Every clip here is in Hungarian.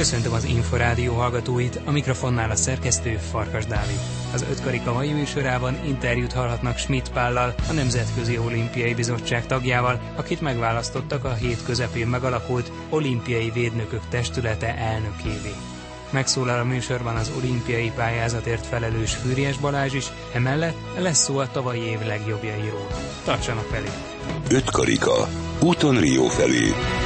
Köszöntöm az Inforádió hallgatóit, a mikrofonnál a szerkesztő Farkas Dávid. Az Ötkarika mai műsorában interjút hallhatnak Schmidt Pállal, a Nemzetközi Olimpiai Bizottság tagjával, akit megválasztottak a hét közepén megalakult Olimpiai Védnökök Testülete elnökévé. Megszólal a műsorban az olimpiai pályázatért felelős Fűrjes Balázs is, emellett lesz szó a tavalyi év legjobbjairól. Tartsanak velük! Ötkarika. Úton Rio felé.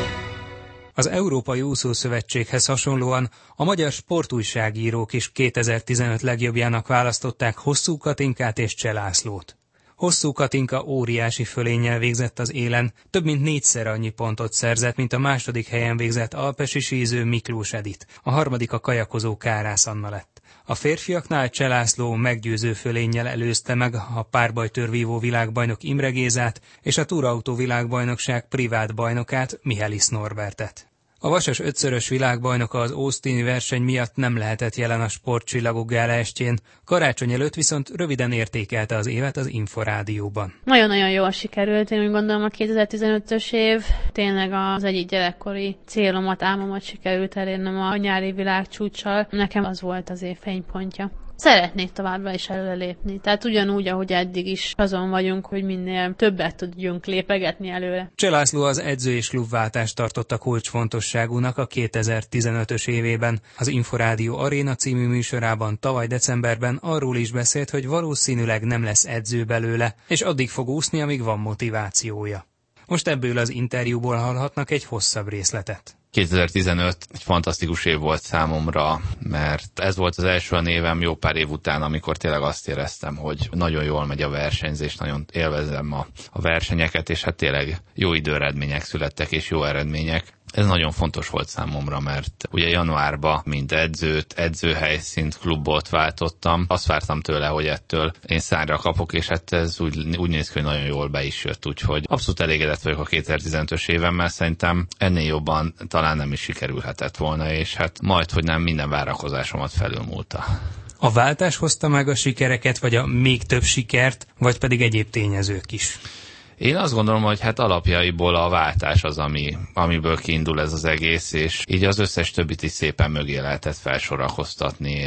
Az Európai Úszószövetséghez hasonlóan a magyar sportújságírók is 2015 legjobbjának választották Hosszú Katinkát és Cseh Lászlót. Hosszú Katinka óriási fölénnyel végzett az élen, több mint 4-szer annyi pontot szerzett, mint a második helyen végzett alpesi síző Miklós Edit, a harmadik a kajakozó Kárász Anna lett. A férfiaknál Cseh László meggyőző fölénnyel előzte meg a párbajtőrvívó világbajnok Imre Gézát és a túrautó világbajnokság privát bajnokát Michaelis Norbertet. A vasas 5-szörös világbajnoka az austini verseny miatt nem lehetett jelen a Sportcsillagok gála estjén, karácsony előtt viszont röviden értékelte az évet az Inforádióban. Nagyon-nagyon jól sikerült, én úgy gondolom a 2015-ös év. Tényleg az egyik gyerekkori célomat, álmomat sikerült elérnem a nyári világcsúccsal. Nekem az volt az év fénypontja. Szeretnék továbbra is előrelépni. Tehát ugyanúgy, ahogy eddig is azon vagyunk, hogy minél többet tudjunk lépegetni előre. Cseh László az edző és klubváltást tartotta kulcsfontosságúnak a 2015-ös évében. Az Inforádió Aréna című műsorában tavaly decemberben arról is beszélt, hogy valószínűleg nem lesz edző belőle, és addig fog úszni, amíg van motivációja. Most ebből az interjúból hallhatnak egy hosszabb részletet. 2015 egy fantasztikus év volt számomra, mert ez volt az első névem jó pár év után, amikor tényleg azt éreztem, hogy nagyon jól megy a versenyzés, nagyon élvezem a versenyeket, és hát tényleg jó időeredmények születtek, és jó eredmények. Ez nagyon fontos volt számomra, mert ugye januárban mint edzőhelyszínt, klubot váltottam. Azt vártam tőle, hogy ettől én szárra kapok, és hát ez úgy néz ki, hogy nagyon jól be is jött. Úgyhogy abszolút elégedett vagyok a 2015-ös évemmel, szerintem ennél jobban talán nem is sikerülhetett volna, és hát majd, hogy nem, minden várakozásomat felülmúlta. A váltás hozta meg a sikereket, vagy a még több sikert, vagy pedig egyéb tényezők is? Én azt gondolom, hogy hát alapjaiból a váltás az, amiből kiindul ez az egész, és így az összes többit is szépen mögé lehetett felsorakoztatni.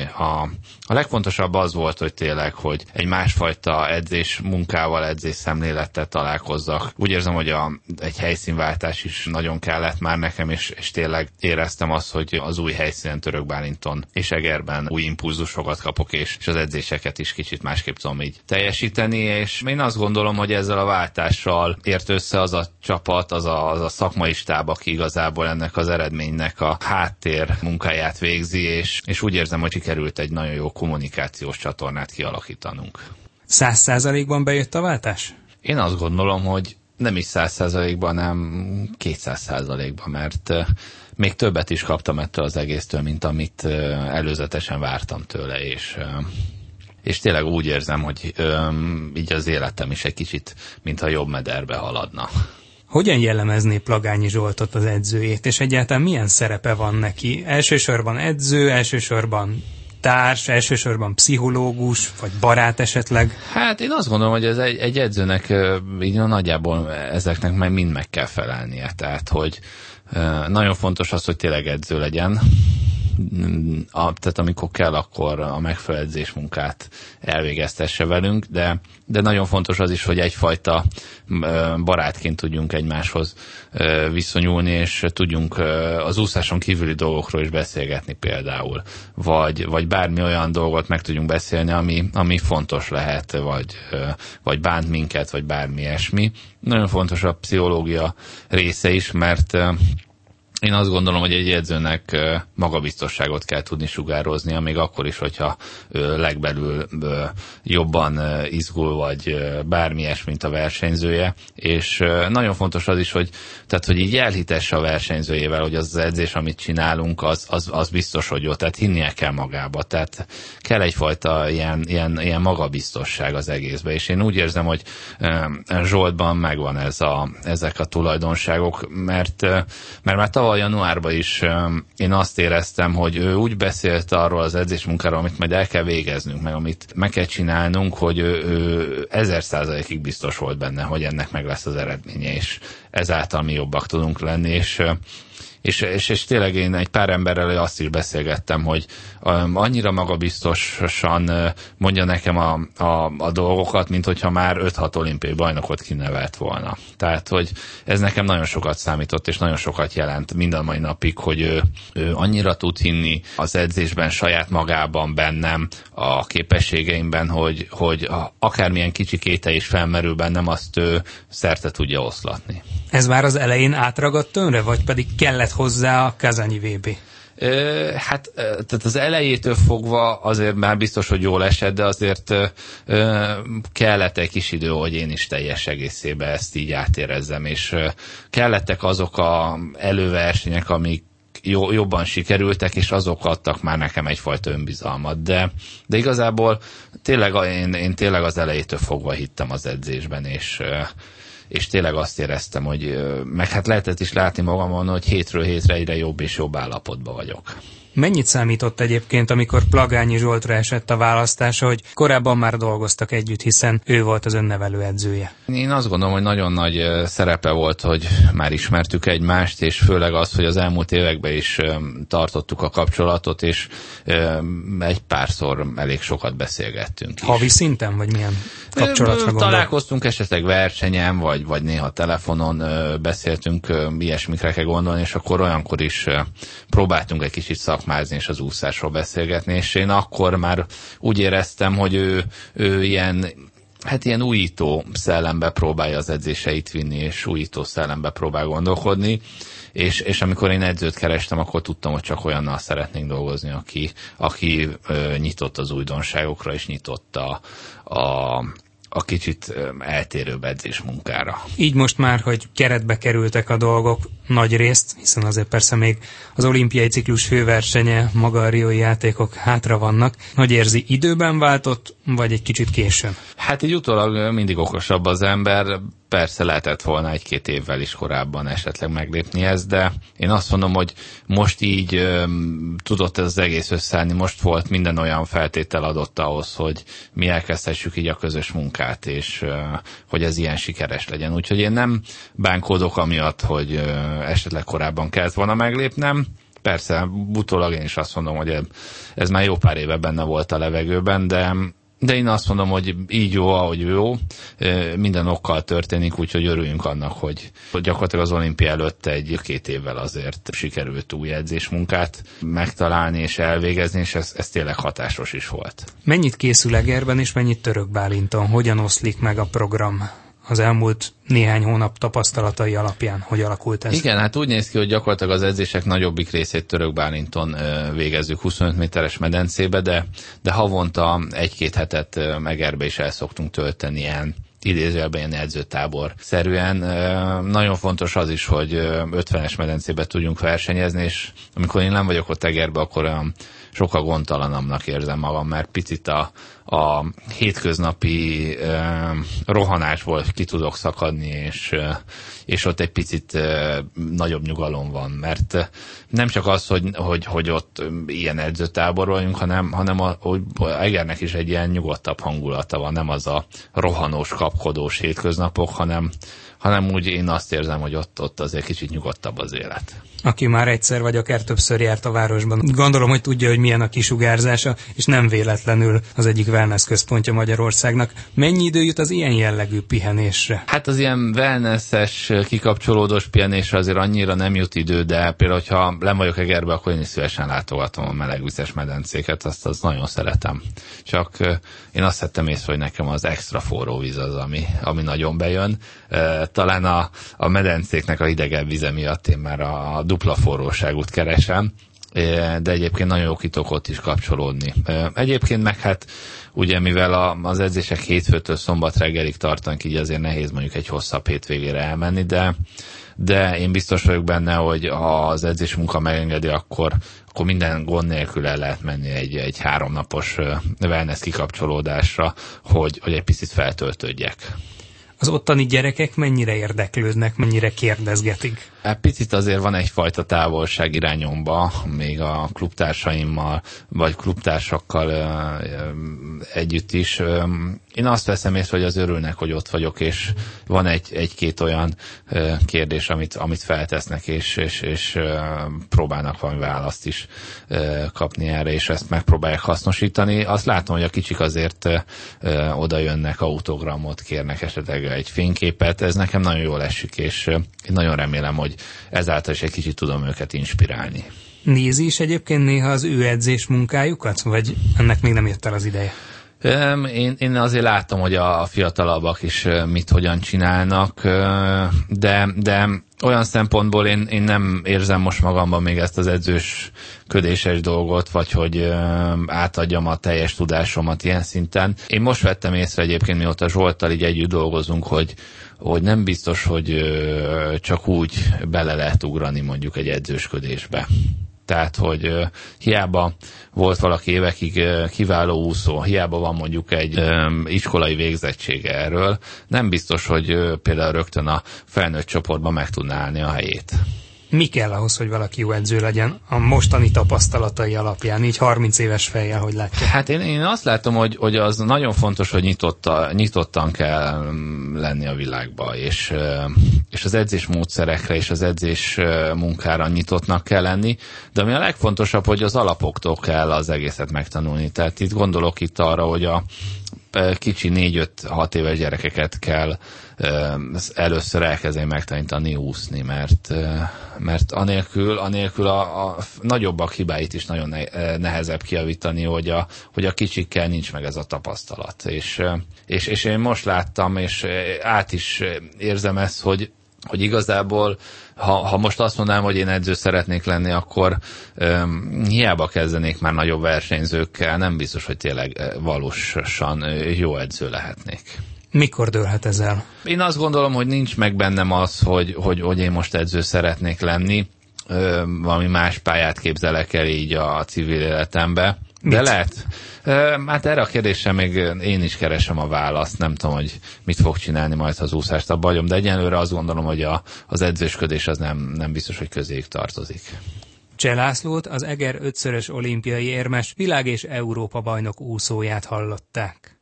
A legfontosabb az volt, hogy tényleg, hogy egy másfajta edzés munkával, edzés szemlélettel találkozzak. Úgy érzem, hogy egy helyszínváltás is nagyon kellett már nekem, és tényleg éreztem azt, hogy az új helyszínen, Török Bálinton és Egerben új impulzusokat kapok, és az edzéseket is kicsit másképp tudom így teljesíteni, és én azt gondolom, hogy ezzel a váltás ért össze az a csapat, az a szakmai stáb, aki igazából ennek az eredménynek a háttér munkáját végzi, és úgy érzem, hogy sikerült egy nagyon jó kommunikációs csatornát kialakítanunk. 100%-ban bejött a váltás? Én azt gondolom, hogy nem is 100%-ban, hanem 200%-ban, mert még többet is kaptam ettől az egésztől, mint amit előzetesen vártam tőle, és tényleg úgy érzem, hogy így az életem is egy kicsit, mintha jobb mederbe haladna. Hogyan jellemezné Plagányi Zsoltot az edzőjét, és egyáltalán milyen szerepe van neki? Elsősorban edző, elsősorban társ, elsősorban pszichológus, vagy barát esetleg? Hát én azt gondolom, hogy ez egy edzőnek így nagyjából ezeknek már mind meg kell felelnie. Tehát, hogy nagyon fontos az, hogy tényleg edző legyen. Tehát amikor kell, akkor a megfelelő edzésmunkát elvégeztesse velünk, de nagyon fontos az is, hogy egyfajta barátként tudjunk egymáshoz viszonyulni, és tudjunk az úszáson kívüli dolgokról is beszélgetni például, vagy bármi olyan dolgot meg tudjunk beszélni, ami fontos lehet, vagy bánt minket, vagy bármi ilyesmi. Nagyon fontos a pszichológia része is, mert én azt gondolom, hogy egy edzőnek magabiztosságot kell tudni sugározni, még akkor is, hogyha legbelül jobban izgul, vagy bármi ilyesmi, mint a versenyzője. És nagyon fontos az is, hogy így elhitesse a versenyzőjével, hogy az edzés, amit csinálunk, az biztos, hogy jó. Tehát hinnie kell magába. Tehát kell egyfajta ilyen magabiztosság az egészben. És én úgy érzem, hogy Zsoltban megvan ezek a tulajdonságok, mert már tavaly januárban is én azt éreztem, hogy ő úgy beszélt arról az edzésmunkáról, amit majd el kell végeznünk, meg amit meg kell csinálnunk, hogy ő 1000%-ig biztos volt benne, hogy ennek meg lesz az eredménye, és ezáltal mi jobbak tudunk lenni, és és tényleg én egy pár emberrel azt is beszélgettem, hogy annyira magabiztosan mondja nekem a dolgokat, mint hogyha már 5-6 olimpiai bajnokot kinevelt volna. Tehát, hogy ez nekem nagyon sokat számított, és nagyon sokat jelent minden mai napig, hogy ő annyira tud hinni az edzésben, saját magában, bennem, a képességeimben, hogy akármilyen kicsi kételj is felmerül bennem, azt ő szerte tudja oszlatni. Ez már az elején átragadt önre, vagy pedig kellett hozzá a kazanyi VB? Tehát az elejétől fogva azért már biztos, hogy jól esett, de azért kellett egy kis idő, hogy én is teljes egészében ezt így átérezzem, és kellettek azok a előversenyek, amik jobban sikerültek, és azok adtak már nekem egyfajta önbizalmat. De igazából tényleg én tényleg az elejétől fogva hittem az edzésben, és tényleg azt éreztem, hogy meg hát lehetett is látni magamon, hogy hétről hétre egyre jobb és jobb állapotban vagyok. Mennyit számított egyébként, amikor Plagányi Zsoltra esett a választása, hogy korábban már dolgoztak együtt, hiszen ő volt az önnevelő edzője? Én azt gondolom, hogy nagyon nagy szerepe volt, hogy már ismertük egymást, és főleg az, hogy az elmúlt években is tartottuk a kapcsolatot, és egy párszor elég sokat beszélgettünk is. Havi szinten, vagy milyen kapcsolatra gondol? Találkoztunk esetleg versenyen, vagy néha telefonon beszéltünk, ilyesmikre kell gondolni, és akkor olyankor is próbáltunk egy kicsit szakmázni és az úszásról beszélgetni, és én akkor már úgy éreztem, hogy ő ilyen újító szellembe próbálja az edzéseit vinni, és újító szellembe próbál gondolkodni, és amikor én edzőt kerestem, akkor tudtam, hogy csak olyannal szeretnénk dolgozni, aki nyitott az újdonságokra, és nyitott a kicsit eltérőbb edzésmunkára. Így most már, hogy keretbe kerültek a dolgok nagy részt, hiszen azért persze még az olimpiai ciklus főversenye, maga a riói játékok hátra vannak. Hogy érzi, időben váltott, vagy egy kicsit későn? Hát így utólag mindig okosabb az ember, persze lehetett volna 1-2 évvel is korábban esetleg meglépni ezt, de én azt mondom, hogy most így tudott ez az egész összeállni, most volt minden olyan feltétel adott ahhoz, hogy mi elkezdhessük így a közös munkát, és hogy ez ilyen sikeres legyen. Úgyhogy én nem bánkódok amiatt, hogy esetleg korábban kellett volna meglépnem. Persze, utólag én is azt mondom, hogy ez már jó pár éve benne volt a levegőben, de én azt mondom, hogy így jó, ahogy jó, minden okkal történik, úgyhogy örüljünk annak, hogy gyakorlatilag az olimpia előtt 1-2 évvel azért sikerült új edzésmunkát megtalálni és elvégezni, és ez tényleg hatásos is volt. Mennyit készül Egerben, és mennyit Törökbálinton? Hogyan oszlik meg a program? Az elmúlt néhány hónap tapasztalatai alapján hogy alakult ez? Igen, hát úgy néz ki, hogy gyakorlatilag az edzések nagyobbik részét Törökbálinton végezzük 25 méteres medencébe, de havonta 1-2 hetet Egerbe is el szoktunk tölteni ilyen idézőjelben ilyen edzőtábor szerűen. Nagyon fontos az is, hogy 50-es medencébe tudjunk versenyezni, és amikor én nem vagyok ott Egerbe, akkor olyan sokkal gondtalanabbnak érzem magam, mert picit a hétköznapi rohanásból ki tudok szakadni, és ott egy picit nagyobb nyugalom van, mert nem csak az, hogy ott ilyen edzőtábor vagyunk, hanem hogy Egernek is egy ilyen nyugodtabb hangulata van, nem az a rohanós, kapkodós hétköznapok, hanem úgy én azt érzem, hogy ott azért kicsit nyugodtabb az élet. Aki már egyszer vagy akár többször járt a városban, gondolom, hogy tudja, hogy milyen a kisugárzása, és nem véletlenül az egyik wellness központja Magyarországnak. Mennyi idő jut az ilyen jellegű pihenésre? Hát az ilyen wellnesses, kikapcsolódós pihenésre azért annyira nem jut idő, de például, hogyha nem vagyok Egerbe, akkor én is szívesen látogatom a melegvizes medencéket, azt nagyon szeretem. Csak én azt vettem észre, hogy nekem az extra forró víz az, ami nagyon bejön. Talán a medencéknek a hidegebb vize miatt én már a dupla forróságot keresem, de egyébként nagyon jó kitok ott is kapcsolódni. Egyébként meg hát ugye mivel az edzések hétfőtől szombat reggelig tartanak, így azért nehéz mondjuk egy hosszabb hétvégére elmenni, de én biztos vagyok benne, hogy ha az edzés munka megengedi, akkor minden gond nélkül el lehet menni egy 3 napos wellness kikapcsolódásra, hogy egy picit feltöltődjek. Az ottani gyerekek mennyire érdeklődnek, mennyire kérdezgetik? Picit azért van egyfajta távolság irányomba, még a klubtársaimmal, vagy klubtársakkal együtt is. Én azt veszem észre, hogy az örülnek, hogy ott vagyok, és van egy-két olyan kérdés, amit feltesznek, és próbálnak valami választ is kapni erre, és ezt megpróbálják hasznosítani. Azt látom, hogy a kicsik azért oda jönnek, autogramot kérnek, esetleg egy fényképet. Ez nekem nagyon jól esik, és én nagyon remélem, hogy ezáltal is egy kicsit tudom őket inspirálni. Nézi is egyébként néha az ő edzés munkájukat, vagy ennek még nem jött el az ideje? Én azért látom, hogy a fiatalabbak is hogyan csinálnak, de olyan szempontból én nem érzem most magamban még ezt az edzősködéses dolgot, vagy hogy átadjam a teljes tudásomat ilyen szinten. Én most vettem észre egyébként, mióta Zsolttal így együtt dolgozunk, hogy nem biztos, hogy csak úgy bele lehet ugrani mondjuk egy edzősködésbe. Tehát, hogy hiába volt valaki évekig kiváló úszó, hiába van mondjuk egy iskolai végzettsége erről, nem biztos, hogy például rögtön a felnőtt csoportban meg tudná állni a helyét. Mi kell ahhoz, hogy valaki jó edző legyen a mostani tapasztalatai alapján, így 30 éves fejjel, hogy látja? Hát én azt látom, hogy az nagyon fontos, hogy nyitottan kell lenni a világba, és az edzés módszerekre és az edzés munkára nyitottnak kell lenni, de ami a legfontosabb, hogy az alapoktól kell az egészet megtanulni. Tehát itt gondolok arra, hogy a kicsi 4-5-6 éves gyerekeket kell először elkezdeni megtanítani úszni, mert anélkül a nagyobbak hibáit is nagyon nehezebb kijavítani, hogy a kicsikkel nincs meg ez a tapasztalat. És én most láttam, és át is érzem ezt, hogy igazából, ha most azt mondanám, hogy én edző szeretnék lenni, akkor hiába kezdenék már nagyobb versenyzőkkel, nem biztos, hogy tényleg valósan jó edző lehetnék. Mikor dőlhet ez el? Én azt gondolom, hogy nincs meg bennem az, hogy én most edző szeretnék lenni. Valami más pályát képzelek el így a civil életembe. De lehet. Hát erre a kérdésre még én is keresem a választ. Nem tudom, hogy mit fog csinálni majd, ha az úszást abba hagyom, de egyenlőre azt gondolom, hogy az edzősködés az nem biztos, hogy közéjük tartozik. Cseh Lászlót, az Eger 5-szörös olimpiai érmes világ- és Európa-bajnok úszóját hallották.